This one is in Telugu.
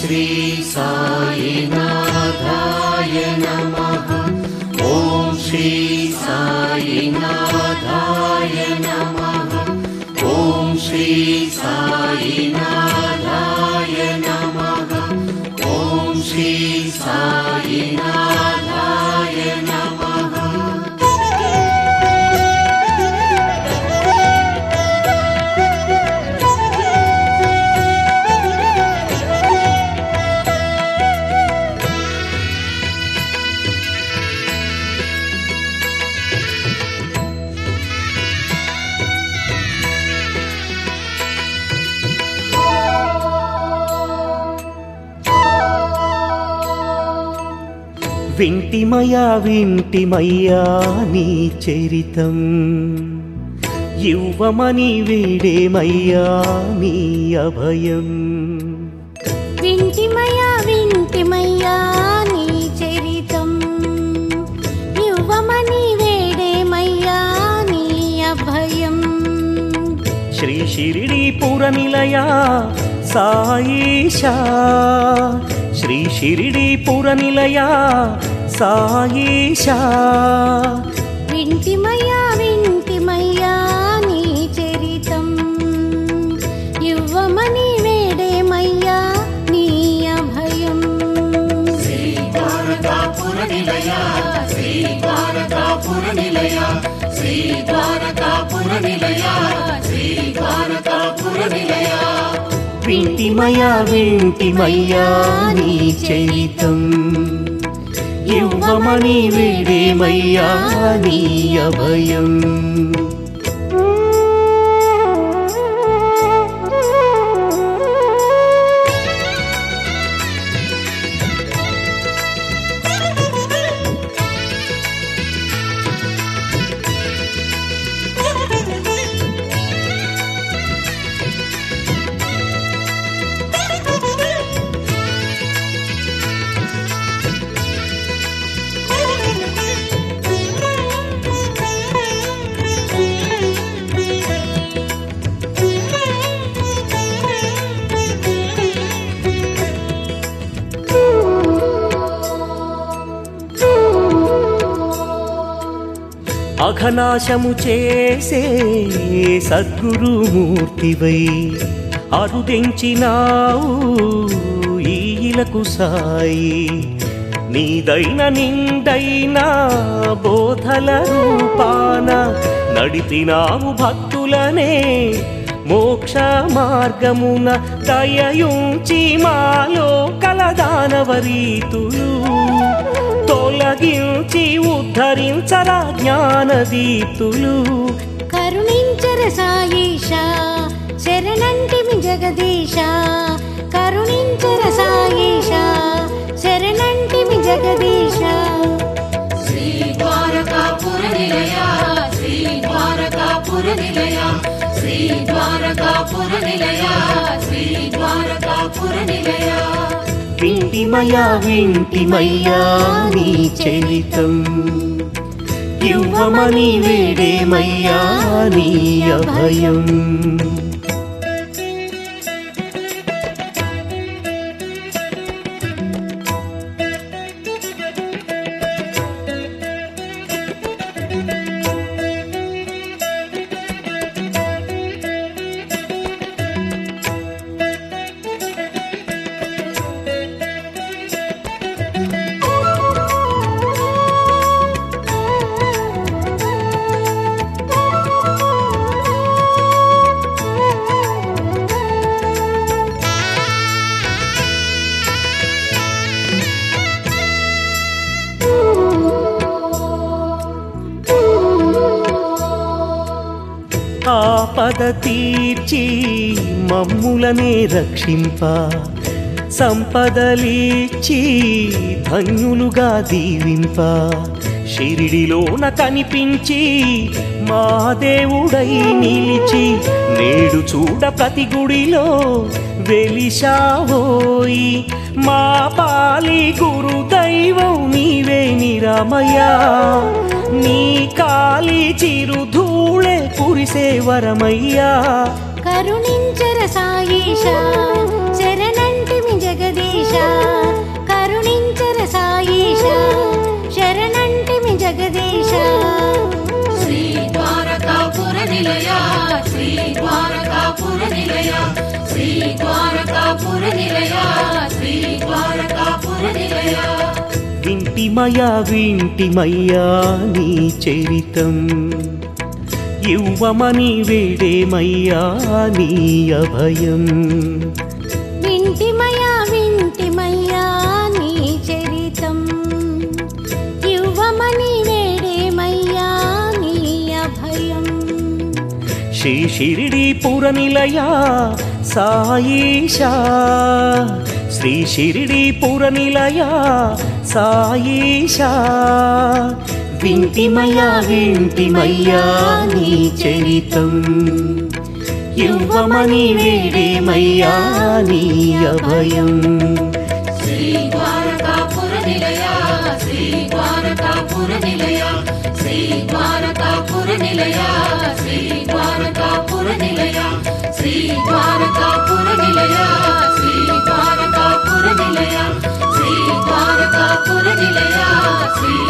श्री साईनाथाय नमः। ओम श्री साईनाथाय नमः। ओम श्री साईनाथाय नमः। ओम श्री साईनाथाय नमः। వింటిమయా వింటిమయ్యా నీ చరితం యువమని వేడేమయ్యా నీ అభయం వింటిమయా వింటిమయ్యా నీ చరితం యువమని వేడేమయ్యా నీ అభయం శ్రీ షిరిడీపుర నిలయా సాయిషా శ్రీ షిరిడీపుర నిలయా సాయిషా వింటిమయ్యా వింటిమయ్యా నీ చరితం యువమని వేడేమయ్యా నీ అభయం శ్రీ ద్వారకాపుర నిలయా శ్రీ ద్వారకాపుర నిలయా శ్రీ ద్వారకాపుర నిలయా శ్రీ ద్వారకాపుర నిలయా వింటిమయా వింటిమయ్యా నీ చరితం యువమని వేడేమయ్యా నీ అభయం అఘనాశము చేసే సద్గురుమూర్తివై అరుదించినావు ఈలకు సాయి నీదైన నిండైన బోధల రూపాన నడిపినావు భక్తులనే మోక్ష మార్గమున దయయుంచి మాలో కలదానవరీతులు తొలగించి ఉద్ధరించరా జ్ఞానదీప్తులు కరుణించర సాయిషా శరణంటిమి జగదీశ కరుణించర సాయిషా శరణంటిమి జగదీశ శ్రీ ద్వారకాపుర నిలయా శ్రీ ద్వారకాపుర నిలయా శ్రీ ద్వారకాపుర నిలయా శ్రీ ద్వారకాపుర నిలయా వింటిమయా వింటిమయ్యా నీ చరితం యువమని వేడేమయ్యా నీ అభయం ఆపద తీర్చి మమ్ములనే రక్షింప సంపదలిచ్చి ధన్యులుగా దీవింప షిరిడిలోన కనిపించి మా దేవుడై నిలిచి నేడు చూడ ప్రతి గుడిలో వెలిశావోయి మా పాలి గురుదైవం నీవే నిరామయ్యా నీ కాలి చిరుధూళే కురిసే వరమయ్యా కరుణించర సాయిషా శరణంటిమి జగదీశ జగదీశ శ్రీ ద్వారకాపుర నిలయ శ్రీ ద్వారకాపుర నిలయ శ్రీ ద్వారకాపుర నిలయ శ్రీ ద్వారకాపుర నిలయ వింటిమయ్యా నీ చరితం ఇవ్వమని వేడేమయ్యా నీ అభయం వింటిమయ్యా నీ చరితం ఇవ్వమని వేడేమయ్యా నీ అభయం శ్రీ షిరిడీపుర నిలయ సాయిషా శ్రీ షిరిడీపుర నిలయ సాయిషా వింటిమయ్యా నీ చరితం ఇవ్వమని వేడేమయ్యా నీ అభయం శ్రీ ద్వారకాపుర నిలయ శ్రీ ద్వారకాపుర నిలయ శ్రీ ద్వారకాపుర నిలయ శ్రీ ద్వారకాపుర నిలయ శ్రీ ద్వారకాపుర నిలయ శ్రీ ద్వారకాపుర నిలయ శ్రీ ద్వారకాపుర నిలయ శ్రీ